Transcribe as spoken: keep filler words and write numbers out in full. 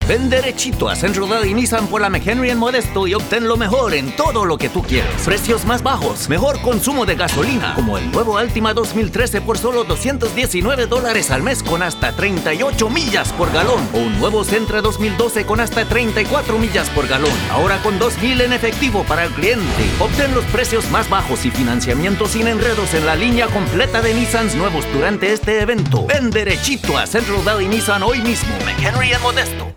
Ven derechito a Central Valley Nissan por la McHenry en Modesto y obtén lo mejor en todo lo que tú quieres. Precios más bajos, mejor consumo de gasolina, como el nuevo Altima dos mil trece por solo doscientos diecinueve dólares al mes con hasta treinta y ocho millas por galón. O un nuevo Sentra dos mil doce con hasta treinta y cuatro millas por galón. Ahora con dos mil en efectivo para el cliente. Obtén los precios más bajos y financiamiento sin enredos en la línea completa de Nissans nuevos durante este evento. Ven derechito a Central Valley Nissan hoy mismo. McHenry en Modesto.